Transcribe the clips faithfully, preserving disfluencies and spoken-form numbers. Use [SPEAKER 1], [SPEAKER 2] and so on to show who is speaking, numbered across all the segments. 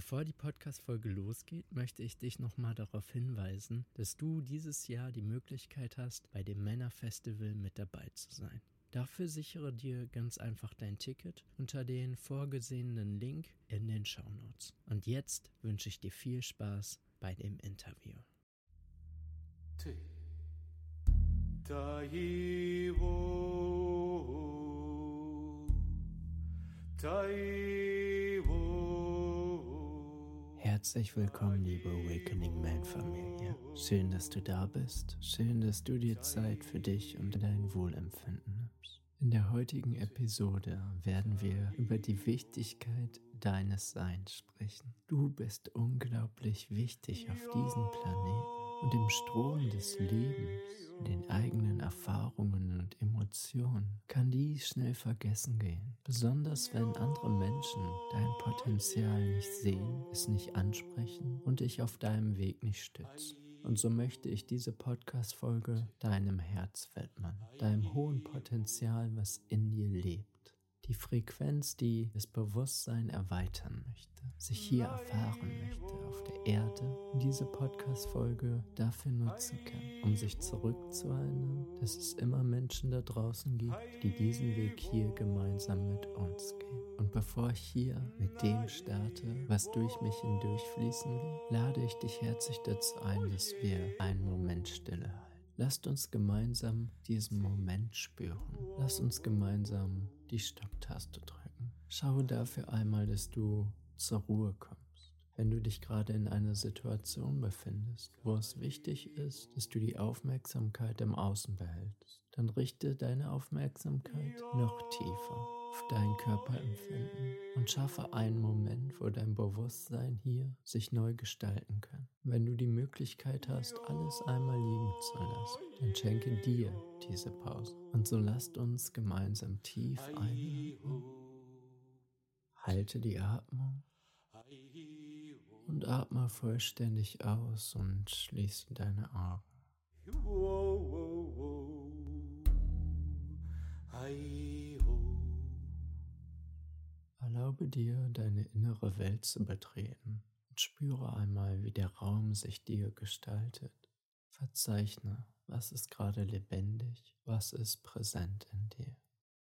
[SPEAKER 1] Bevor die Podcast-Folge losgeht, möchte ich dich nochmal darauf hinweisen, dass du dieses Jahr die Möglichkeit hast, bei dem Männerfestival mit dabei zu sein. Dafür sichere dir ganz einfach dein Ticket unter den vorgesehenen Link in den Shownotes. Und jetzt wünsche ich dir viel Spaß bei dem Interview. Herzlich willkommen, liebe Awakening Man Familie. Schön, dass du da bist. Schön, dass du dir Zeit für dich und dein Wohlempfinden nimmst. In der heutigen Episode werden wir über die Wichtigkeit deines Seins sprechen. Du bist unglaublich wichtig auf diesem Planeten. Und im Strom des Lebens, den eigenen Erfahrungen und Emotionen, kann dies schnell vergessen gehen. Besonders wenn andere Menschen dein Potenzial nicht sehen, es nicht ansprechen und dich auf deinem Weg nicht stützen. Und so möchte ich diese Podcast-Folge deinem Herz widmen, deinem hohen Potenzial, was in dir lebt. Die Frequenz, die das Bewusstsein erweitern möchte, sich hier erfahren möchte auf der Erde, und diese Podcast-Folge dafür nutzen kann, um sich zurückzuerinnern, dass es immer Menschen da draußen gibt, die diesen Weg hier gemeinsam mit uns gehen. Und bevor ich hier mit dem starte, was durch mich hindurchfließen will, lade ich dich herzlich dazu ein, dass wir einen Moment Stille halten. Lasst uns gemeinsam diesen Moment spüren. Lasst uns gemeinsam die Stopptaste drücken. Schaue dafür einmal, dass du zur Ruhe kommst. Wenn du dich gerade in einer Situation befindest, wo es wichtig ist, dass du die Aufmerksamkeit im Außen behältst, dann richte deine Aufmerksamkeit noch tiefer auf dein Körperempfinden und schaffe einen Moment, wo dein Bewusstsein hier sich neu gestalten kann. Wenn du die Möglichkeit hast, alles einmal liegen zu lassen, dann schenke dir diese Pause. Und so lasst uns gemeinsam tief einatmen. Halte die Atmung und atme vollständig aus und schließe deine Augen. Erlaube dir, deine innere Welt zu betreten und spüre einmal, wie der Raum sich dir gestaltet. Verzeichne, was ist gerade lebendig, was ist präsent in dir.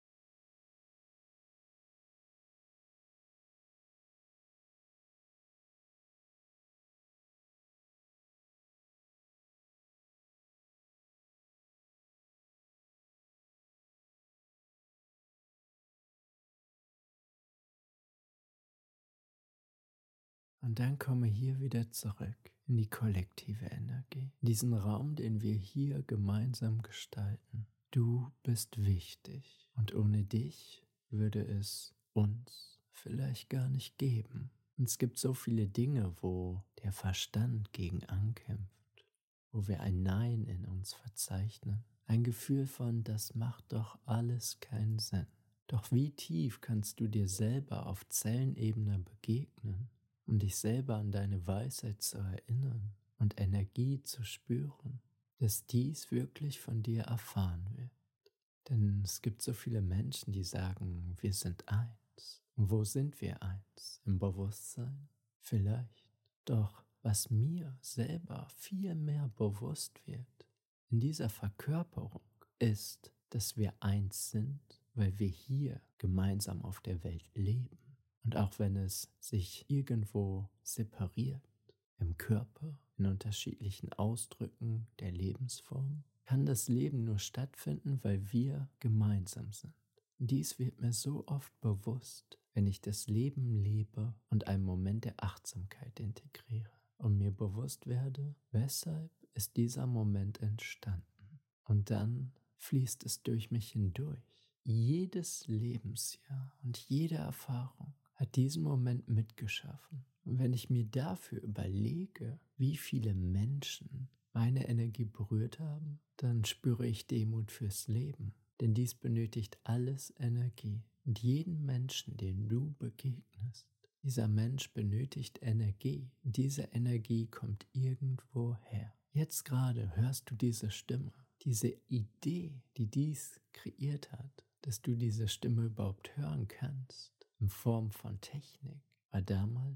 [SPEAKER 1] Und dann komme hier wieder zurück in die kollektive Energie, diesen Raum, den wir hier gemeinsam gestalten. Du bist wichtig und ohne dich würde es uns vielleicht gar nicht geben. Und es gibt so viele Dinge, wo der Verstand gegen ankämpft, wo wir ein Nein in uns verzeichnen. Ein Gefühl von, das macht doch alles keinen Sinn. Doch wie tief kannst du dir selber auf Zellenebene begegnen, um dich selber an deine Weisheit zu erinnern und Energie zu spüren, dass dies wirklich von dir erfahren wird. Denn es gibt so viele Menschen, die sagen, wir sind eins. Und wo sind wir eins? Im Bewusstsein? Vielleicht. Doch was mir selber viel mehr bewusst wird in dieser Verkörperung ist, dass wir eins sind, weil wir hier gemeinsam auf der Welt leben. Und auch wenn es sich irgendwo separiert, im Körper, in unterschiedlichen Ausdrücken der Lebensform, kann das Leben nur stattfinden, weil wir gemeinsam sind. Und dies wird mir so oft bewusst, wenn ich das Leben lebe und einen Moment der Achtsamkeit integriere und mir bewusst werde, weshalb ist dieser Moment entstanden. Und dann fließt es durch mich hindurch. Jedes Lebensjahr und jede Erfahrung hat diesen Moment mitgeschaffen. Und wenn ich mir dafür überlege, wie viele Menschen meine Energie berührt haben, dann spüre ich Demut fürs Leben. Denn dies benötigt alles Energie. Und jeden Menschen, den du begegnest, dieser Mensch benötigt Energie. Und diese Energie kommt irgendwo her. Jetzt gerade hörst du diese Stimme, diese Idee, die dies kreiert hat, dass du diese Stimme überhaupt hören kannst, in Form von Technik, war damals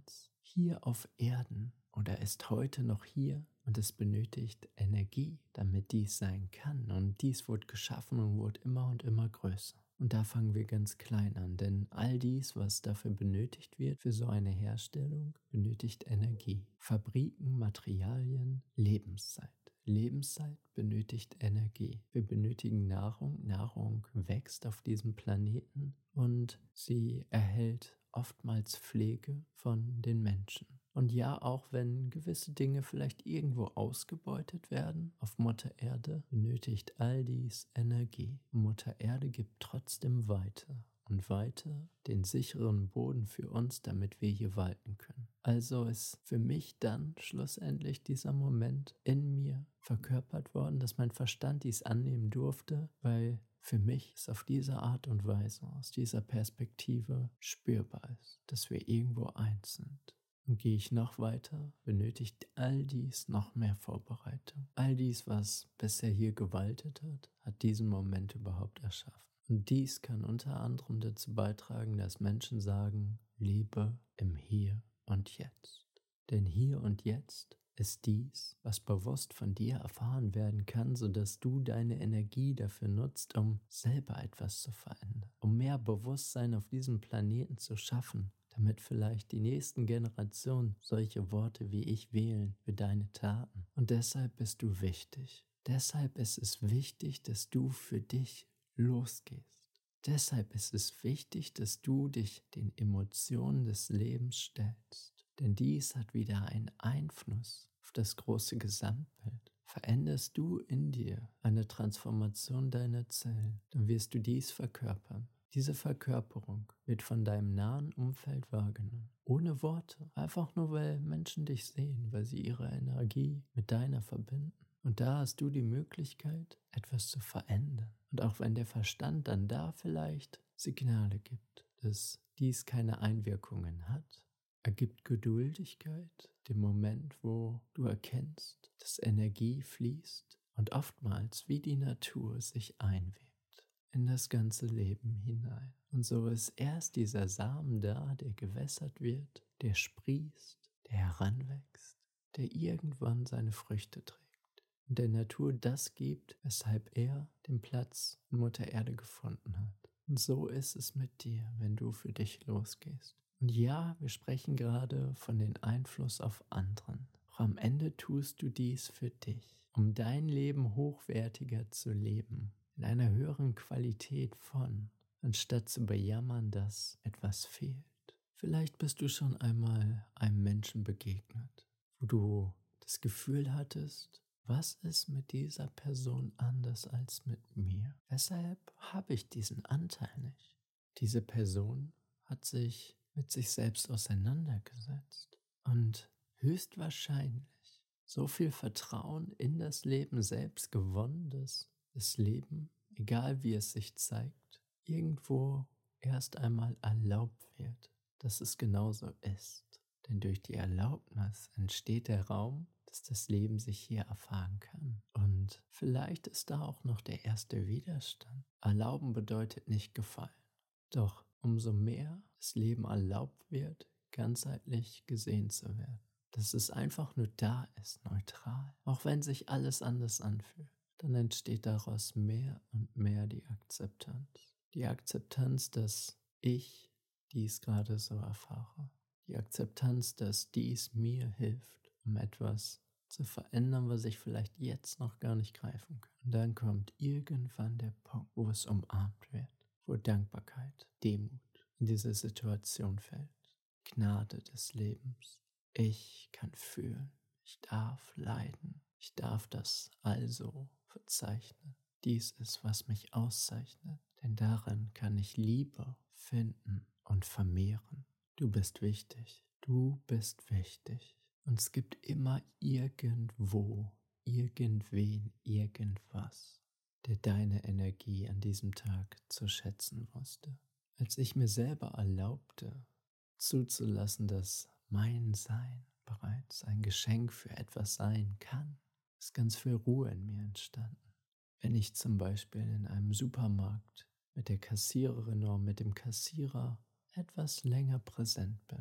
[SPEAKER 1] hier auf Erden oder ist heute noch hier und es benötigt Energie, damit dies sein kann. Und dies wurde geschaffen und wurde immer und immer größer. Und da fangen wir ganz klein an, denn all dies, was dafür benötigt wird, für so eine Herstellung, benötigt Energie. Fabriken, Materialien, Lebenszeit. Lebenszeit benötigt Energie. Wir benötigen Nahrung. Nahrung wächst auf diesem Planeten und sie erhält oftmals Pflege von den Menschen. Und ja, auch wenn gewisse Dinge vielleicht irgendwo ausgebeutet werden auf Mutter Erde, benötigt all dies Energie. Mutter Erde gibt trotzdem weiter und weiter den sicheren Boden für uns, damit wir hier walten können. Also ist für mich dann schlussendlich dieser Moment in mir verkörpert worden, dass mein Verstand dies annehmen durfte, weil für mich es auf diese Art und Weise, aus dieser Perspektive spürbar ist, dass wir irgendwo eins sind. Und gehe ich noch weiter, benötigt all dies noch mehr Vorbereitung. All dies, was bisher hier gewaltet hat, hat diesen Moment überhaupt erschaffen. Und dies kann unter anderem dazu beitragen, dass Menschen sagen, lebe im Hier und Jetzt. Denn hier und jetzt ist dies, was bewusst von dir erfahren werden kann, sodass du deine Energie dafür nutzt, um selber etwas zu verändern, um mehr Bewusstsein auf diesem Planeten zu schaffen, damit vielleicht die nächsten Generationen solche Worte wie ich wählen für deine Taten. Und deshalb bist du wichtig. Deshalb ist es wichtig, dass du für dich losgehst. Deshalb ist es wichtig, dass du dich den Emotionen des Lebens stellst. Denn dies hat wieder einen Einfluss auf das große Gesamtbild. Veränderst du in dir eine Transformation deiner Zellen, dann wirst du dies verkörpern. Diese Verkörperung wird von deinem nahen Umfeld wahrgenommen. Ohne Worte. Einfach nur, weil Menschen dich sehen, weil sie ihre Energie mit deiner verbinden. Und da hast du die Möglichkeit, etwas zu verändern. Und auch wenn der Verstand dann da vielleicht Signale gibt, dass dies keine Einwirkungen hat, ergibt Geduldigkeit den Moment, wo du erkennst, dass Energie fließt und oftmals wie die Natur sich einwebt in das ganze Leben hinein. Und so ist erst dieser Samen da, der gewässert wird, der sprießt, der heranwächst, der irgendwann seine Früchte trägt und der Natur das gibt, weshalb er den Platz in Mutter Erde gefunden hat. Und so ist es mit dir, wenn du für dich losgehst. Und ja, wir sprechen gerade von dem Einfluss auf anderen. Doch am Ende tust du dies für dich, um dein Leben hochwertiger zu leben, in einer höheren Qualität von, anstatt zu bejammern, dass etwas fehlt. Vielleicht bist du schon einmal einem Menschen begegnet, wo du das Gefühl hattest, was ist mit dieser Person anders als mit mir? Weshalb habe ich diesen Anteil nicht? Diese Person hat sich mit sich selbst auseinandergesetzt und höchstwahrscheinlich so viel Vertrauen in das Leben selbst gewonnen, dass das Leben, egal wie es sich zeigt, irgendwo erst einmal erlaubt wird, dass es genauso ist. Denn durch die Erlaubnis entsteht der Raum, dass das Leben sich hier erfahren kann. Und vielleicht ist da auch noch der erste Widerstand. Erlauben bedeutet nicht gefallen. Doch umso mehr das Leben erlaubt wird, ganzheitlich gesehen zu werden. Dass es einfach nur da ist, neutral. Auch wenn sich alles anders anfühlt, dann entsteht daraus mehr und mehr die Akzeptanz. Die Akzeptanz, dass ich dies gerade so erfahre. Die Akzeptanz, dass dies mir hilft, um etwas zu verändern, was ich vielleicht jetzt noch gar nicht greifen kann. Und dann kommt irgendwann der Punkt, wo es umarmt wird, wo Dankbarkeit, Demut in diese Situation fällt. Gnade des Lebens. Ich kann fühlen. Ich darf leiden. Ich darf das also verzeichnen. Dies ist, was mich auszeichnet, denn darin kann ich Liebe finden und vermehren. Du bist wichtig. Du bist wichtig. Und es gibt immer irgendwo, irgendwen, irgendwas, der deine Energie an diesem Tag zu schätzen wusste. Als ich mir selber erlaubte, zuzulassen, dass mein Sein bereits ein Geschenk für etwas sein kann, ist ganz viel Ruhe in mir entstanden. Wenn ich zum Beispiel in einem Supermarkt mit der Kassiererin oder mit dem Kassierer etwas länger präsent bin,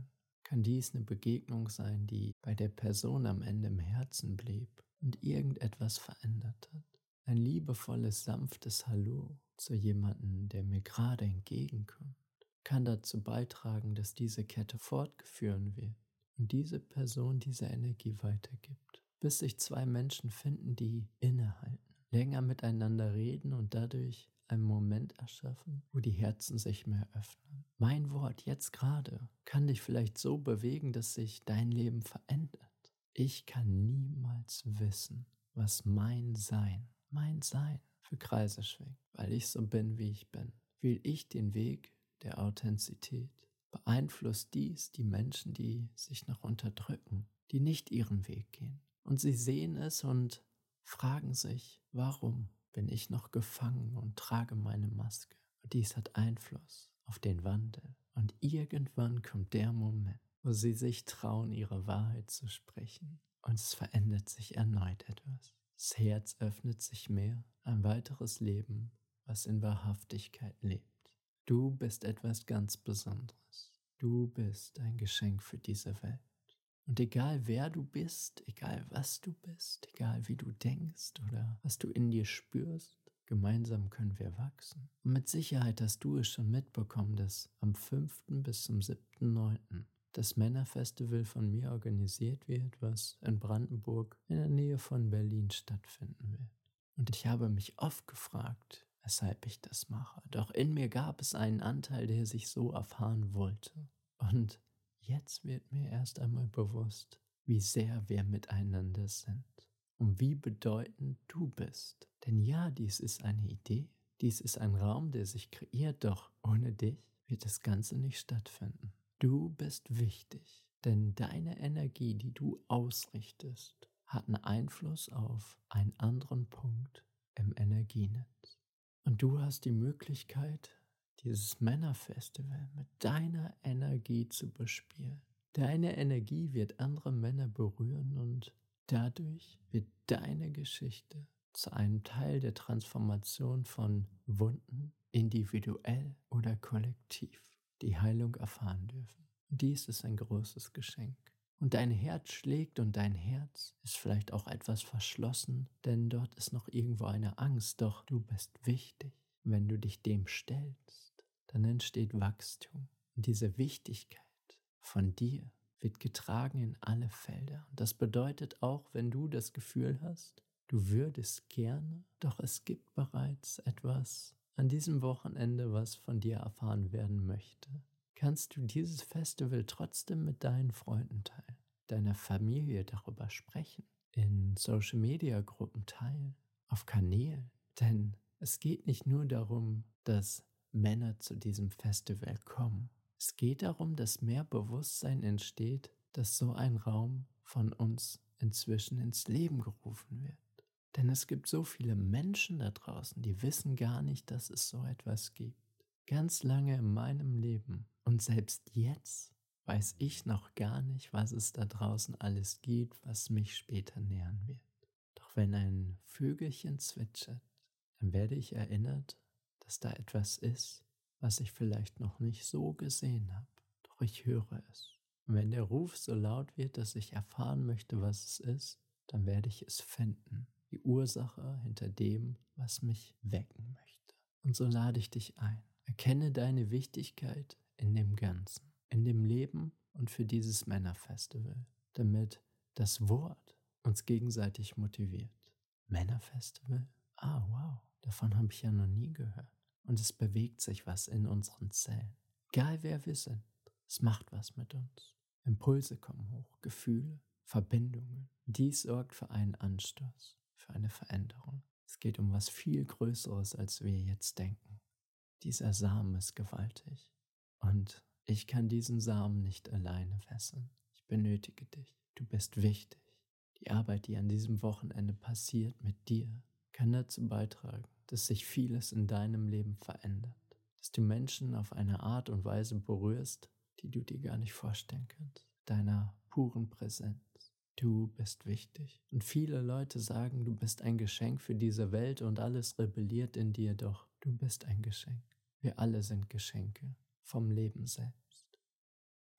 [SPEAKER 1] kann dies eine Begegnung sein, die bei der Person am Ende im Herzen blieb und irgendetwas verändert hat. Ein liebevolles, sanftes Hallo zu jemandem, der mir gerade entgegenkommt, kann dazu beitragen, dass diese Kette fortgeführt wird und diese Person diese Energie weitergibt, bis sich zwei Menschen finden, die innehalten, länger miteinander reden und dadurch einen Moment erschaffen, wo die Herzen sich mehr öffnen. Mein Wort jetzt gerade kann dich vielleicht so bewegen, dass sich dein Leben verändert. Ich kann niemals wissen, was mein Sein, mein Sein für Kreise schwingt, weil ich so bin, wie ich bin. Will ich den Weg der Authentizität? Beeinflusst dies die Menschen, die sich noch unterdrücken, die nicht ihren Weg gehen? Und sie sehen es und fragen sich, warum bin ich noch gefangen und trage meine Maske? Und dies hat Einfluss auf den Wandel. Und irgendwann kommt der Moment, wo sie sich trauen, ihre Wahrheit zu sprechen. Und es verändert sich erneut etwas. Das Herz öffnet sich mehr, ein weiteres Leben, was in Wahrhaftigkeit lebt. Du bist etwas ganz Besonderes. Du bist ein Geschenk für diese Welt. Und egal wer du bist, egal was du bist, egal wie du denkst oder was du in dir spürst, gemeinsam können wir wachsen. Und mit Sicherheit hast du es schon mitbekommen, dass am fünften bis zum siebten neunten das Männerfestival von mir organisiert wird, was in Brandenburg in der Nähe von Berlin stattfinden wird. Und ich habe mich oft gefragt, weshalb ich das mache. Doch in mir gab es einen Anteil, der sich so erfahren wollte. Und jetzt wird mir erst einmal bewusst, wie sehr wir miteinander sind und wie bedeutend du bist. Denn ja, dies ist eine Idee, dies ist ein Raum, der sich kreiert, doch ohne dich wird das Ganze nicht stattfinden. Du bist wichtig, denn deine Energie, die du ausrichtest, hat einen Einfluss auf einen anderen Punkt im Energienetz. Und du hast die Möglichkeit, dieses Männerfestival mit deiner Energie zu bespielen. Deine Energie wird andere Männer berühren und dadurch wird deine Geschichte zu einem Teil der Transformation von Wunden, individuell oder kollektiv, die Heilung erfahren dürfen. Dies ist ein großes Geschenk. Und dein Herz schlägt und dein Herz ist vielleicht auch etwas verschlossen, denn dort ist noch irgendwo eine Angst, doch du bist wichtig. Wenn du dich dem stellst, dann entsteht Wachstum. Und diese Wichtigkeit von dir wird getragen in alle Felder. Und das bedeutet auch, wenn du das Gefühl hast, du würdest gerne, doch es gibt bereits etwas an diesem Wochenende, was von dir erfahren werden möchte, kannst du dieses Festival trotzdem mit deinen Freunden teilen, deiner Familie darüber sprechen, in Social-Media-Gruppen teilen, auf Kanälen. Denn es geht nicht nur darum, dass Männer zu diesem Festival kommen. Es geht darum, dass mehr Bewusstsein entsteht, dass so ein Raum von uns inzwischen ins Leben gerufen wird. Denn es gibt so viele Menschen da draußen, die wissen gar nicht, dass es so etwas gibt. Ganz lange in meinem Leben und selbst jetzt weiß ich noch gar nicht, was es da draußen alles gibt, was mich später nähern wird. Doch wenn ein Vögelchen zwitschert, dann werde ich erinnert, dass da etwas ist, was ich vielleicht noch nicht so gesehen habe. Doch ich höre es. Und wenn der Ruf so laut wird, dass ich erfahren möchte, was es ist, dann werde ich es finden. Die Ursache hinter dem, was mich wecken möchte. Und so lade ich dich ein. Erkenne deine Wichtigkeit in dem Ganzen, in dem Leben und für dieses Männerfestival, damit das Wort uns gegenseitig motiviert. Männerfestival? Ah, wow, davon habe ich ja noch nie gehört. Und es bewegt sich was in unseren Zellen. Egal wer wir sind, es macht was mit uns. Impulse kommen hoch, Gefühle, Verbindungen. Dies sorgt für einen Anstoß, für eine Veränderung. Es geht um was viel Größeres, als wir jetzt denken. Dieser Samen ist gewaltig. Und ich kann diesen Samen nicht alleine wässern. Ich benötige dich. Du bist wichtig. Die Arbeit, die an diesem Wochenende passiert mit dir, kann dazu beitragen, dass sich vieles in deinem Leben verändert. Dass du Menschen auf eine Art und Weise berührst, die du dir gar nicht vorstellen kannst. Deiner puren Präsenz. Du bist wichtig. Und viele Leute sagen, du bist ein Geschenk für diese Welt und alles rebelliert in dir, doch du bist ein Geschenk. Wir alle sind Geschenke vom Leben selbst.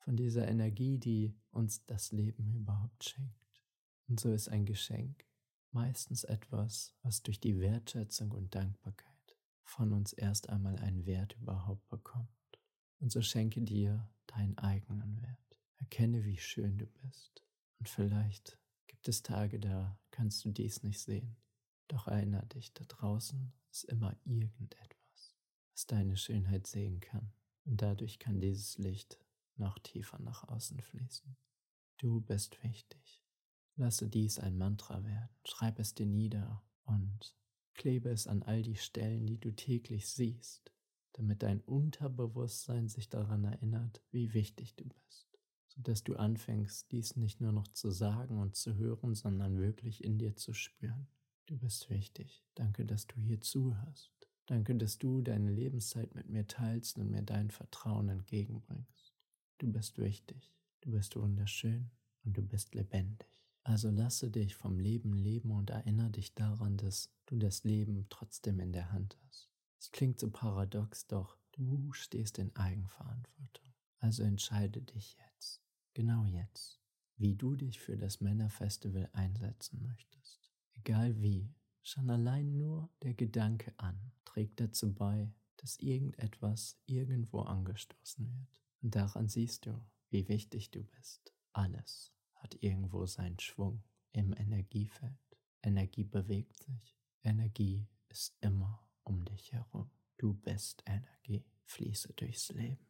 [SPEAKER 1] von dieser Energie, die uns das Leben überhaupt schenkt. Und so ist ein Geschenk meistens etwas, was durch die Wertschätzung und Dankbarkeit von uns erst einmal einen Wert überhaupt bekommt. Und so schenke dir deinen eigenen Wert. Erkenne, wie schön du bist. Und vielleicht gibt es Tage, da kannst du dies nicht sehen. Doch erinnere dich, da draußen ist immer irgendetwas, was deine Schönheit sehen kann. Und dadurch kann dieses Licht noch tiefer nach außen fließen. Du bist wichtig. Lasse dies ein Mantra werden. Schreib es dir nieder und klebe es an all die Stellen, die du täglich siehst, damit dein Unterbewusstsein sich daran erinnert, wie wichtig du bist, sodass du anfängst, dies nicht nur noch zu sagen und zu hören, sondern wirklich in dir zu spüren. Du bist wichtig. Danke, dass du hier zuhörst. Danke, dass du deine Lebenszeit mit mir teilst und mir dein Vertrauen entgegenbringst. Du bist wichtig, du bist wunderschön und du bist lebendig. Also lasse dich vom Leben leben und erinnere dich daran, dass du das Leben trotzdem in der Hand hast. Es klingt so paradox, doch du stehst in Eigenverantwortung. Also entscheide dich jetzt, genau jetzt, wie du dich für das Männerfestival einsetzen möchtest. Egal wie, schon allein nur der Gedanke an trägt dazu bei, dass irgendetwas irgendwo angestoßen wird. Und daran siehst du, wie wichtig du bist. Alles hat irgendwo seinen Schwung im Energiefeld. Energie bewegt sich. Energie ist immer um dich herum. Du bist Energie. Fließe durchs Leben.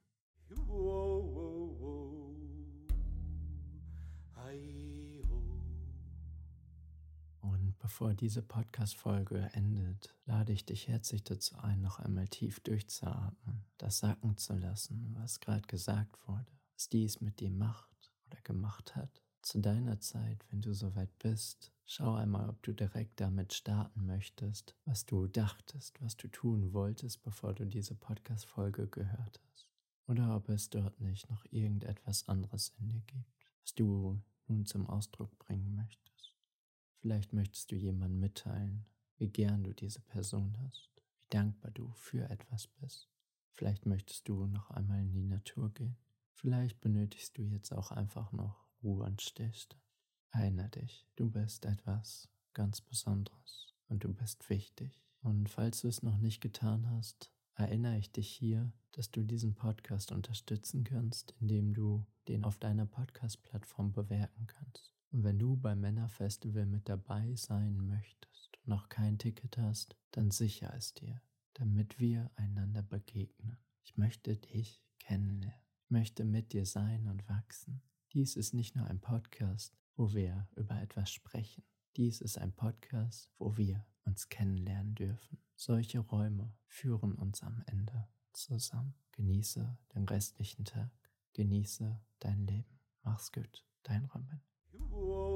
[SPEAKER 1] Und bevor diese Podcast-Folge endet, lade ich dich herzlich dazu ein, noch einmal tief durchzuatmen, das sacken zu lassen, was gerade gesagt wurde, was dies mit dir macht oder gemacht hat. Zu deiner Zeit, wenn du soweit bist, schau einmal, ob du direkt damit starten möchtest, was du dachtest, was du tun wolltest, bevor du diese Podcast-Folge gehört hast. Oder ob es dort nicht noch irgendetwas anderes in dir gibt, was du nun zum Ausdruck bringen möchtest. Vielleicht möchtest du jemandem mitteilen, wie gern du diese Person hast, wie dankbar du für etwas bist. Vielleicht möchtest du noch einmal in die Natur gehen. Vielleicht benötigst du jetzt auch einfach noch Ruhe und Stillstand. Erinnere dich, du bist etwas ganz Besonderes und du bist wichtig. Und falls du es noch nicht getan hast, erinnere ich dich hier, dass du diesen Podcast unterstützen kannst, indem du den auf deiner Podcast-Plattform bewerten kannst. Und wenn du beim Männerfestival mit dabei sein möchtest und noch kein Ticket hast, dann sichere es dir, damit wir einander begegnen. Ich möchte dich kennenlernen. Ich möchte mit dir sein und wachsen. Dies ist nicht nur ein Podcast, wo wir über etwas sprechen. Dies ist ein Podcast, wo wir uns kennenlernen dürfen. Solche Räume führen uns am Ende zusammen. Genieße den restlichen Tag. Genieße dein Leben. Mach's gut, dein Robin.